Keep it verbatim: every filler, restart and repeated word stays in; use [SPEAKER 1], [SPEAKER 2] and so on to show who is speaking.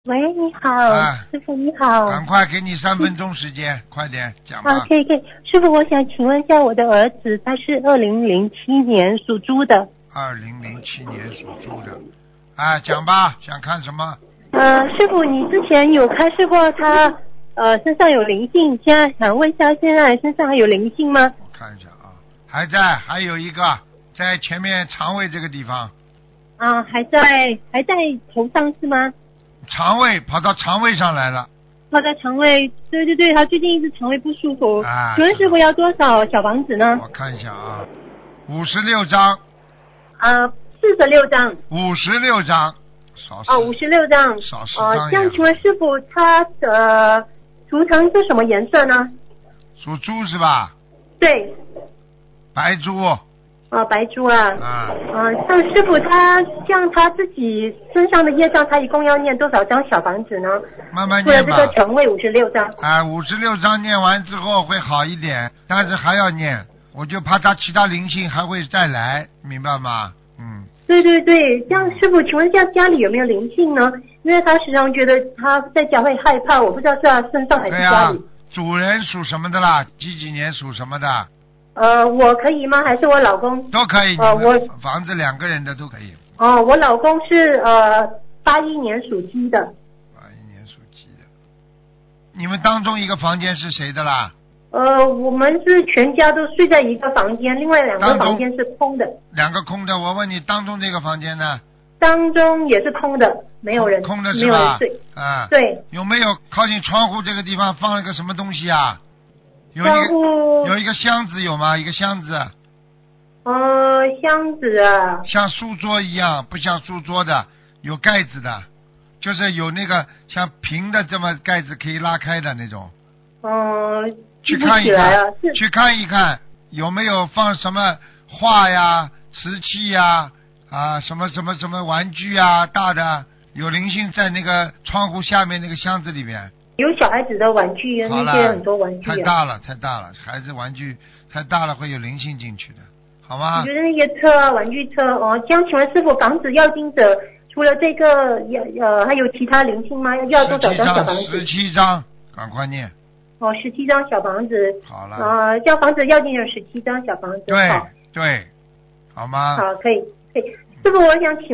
[SPEAKER 1] 喂，你好，
[SPEAKER 2] 啊
[SPEAKER 1] 师傅你好。
[SPEAKER 2] 赶快给你三分钟时间，快点讲吧。
[SPEAKER 1] 啊，可以可以，师傅，我想请问一下，我的儿子他是二零零七年属猪的。
[SPEAKER 2] 二零零七年属猪的，啊，讲吧，想看什么？
[SPEAKER 1] 呃，师傅，你之前有开示过他呃身上有灵性，现在想问一下，现在身上还有灵性吗？
[SPEAKER 2] 我看一下啊，还在，还有一个在前面肠胃这个地方，
[SPEAKER 1] 啊，还在还在头上是吗？
[SPEAKER 2] 肠胃跑到肠胃上来了。
[SPEAKER 1] 他在肠胃，对对对，他最近一直肠胃不舒服。
[SPEAKER 2] 啊，
[SPEAKER 1] 请问师傅要多少小房子呢？
[SPEAKER 2] 我看一下啊，五十六张。
[SPEAKER 1] 啊，四十六张。
[SPEAKER 2] 五十六张，少
[SPEAKER 1] 啊，五十六张。
[SPEAKER 2] 少十张呀。
[SPEAKER 1] 啊，这样请问师傅，他的图腾是什么颜色呢？
[SPEAKER 2] 属猪是吧？
[SPEAKER 1] 对。
[SPEAKER 2] 白猪。
[SPEAKER 1] 啊，白猪啊。
[SPEAKER 2] 啊。
[SPEAKER 1] 啊，像师傅他像他自己身上的业障，他一共要念多少张小房子呢？
[SPEAKER 2] 慢慢念吧。
[SPEAKER 1] 除了这个肠胃五十六张。
[SPEAKER 2] 啊，五十六张念完之后会好一点，但是还要念，我就怕他其他灵性还会再来，明白吗？嗯。
[SPEAKER 1] 对对对，像师傅，请问一下家里有没有灵性呢？因为他时常觉得他在家会害怕，我不知道是他身上还是家里。
[SPEAKER 2] 对啊，主人属什么的啦？几几年属什么的？
[SPEAKER 1] 呃，我可以吗？还是我老公？
[SPEAKER 2] 都可以。
[SPEAKER 1] 呃，我
[SPEAKER 2] 房子两个人的都可以。
[SPEAKER 1] 哦，我老公是呃八一年属鸡的。
[SPEAKER 2] 八一年属鸡的。你们当中一个房间是谁的啦？
[SPEAKER 1] 呃，我们是全家都睡在一个房间，另外两个房间是空的。
[SPEAKER 2] 两个空的，我问你，当中这个房间呢？
[SPEAKER 1] 当中也是空的，没有人。
[SPEAKER 2] 空的是吧？
[SPEAKER 1] 没有人睡。
[SPEAKER 2] 啊。
[SPEAKER 1] 对。
[SPEAKER 2] 有没有靠近窗户这个地方放了个什么东西啊？有一个有一个箱子有吗？一个箱子。
[SPEAKER 1] 呃，箱子啊。
[SPEAKER 2] 像书桌一样，不像书桌的，有盖子的，就是有那个像平的这么盖子可以拉开的那种。
[SPEAKER 1] 嗯、呃，
[SPEAKER 2] 去看一看，去看一看有没有放什么画呀、瓷器呀啊，什么什么什么玩具啊，大的有灵性在那个窗户下面那个箱子里面。
[SPEAKER 1] 有小孩子的玩具，那些很多玩具、啊。
[SPEAKER 2] 太大了，太大了，孩子玩具太大了会有灵性进去的，好吗？
[SPEAKER 1] 我觉得那些车啊，玩具车哦，这样请问师傅，房子要经者除了这个要呃还有其他灵性吗？要多少张小房子？
[SPEAKER 2] 十七张，赶快念。
[SPEAKER 1] 哦，十七张小房子。
[SPEAKER 2] 好了。
[SPEAKER 1] 啊、呃，叫房子要经者十七张小房子。
[SPEAKER 2] 对对，好吗？
[SPEAKER 1] 好，可以可以。师傅，我想请。